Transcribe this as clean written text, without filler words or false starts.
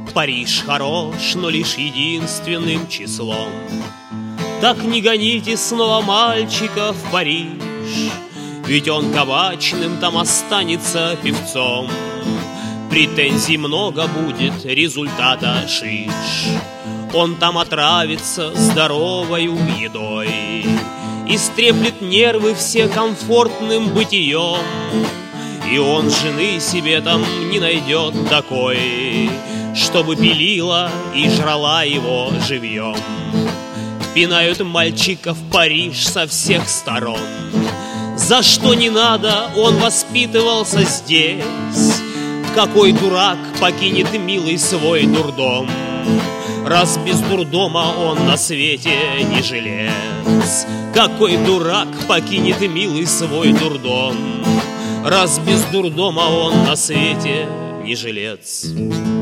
Париж хорош, но лишь единственным числом. Так не гоните снова мальчика в Париж, ведь он кабачным там останется певцом. Претензий много будет, результата шиш. Он там отравится здоровою едой, истреплет нервы все комфортным бытием. И он жены себе там не найдет такой, чтобы пилила и жрала его живьем. Пинают мальчика в Париж со всех сторон. За что не надо, он воспитывался здесь. Какой дурак покинет милый свой дурдом, раз без дурдома он на свете не жилец? Какой дурак покинет милый свой дурдом, раз без дурдома он на свете не жилец?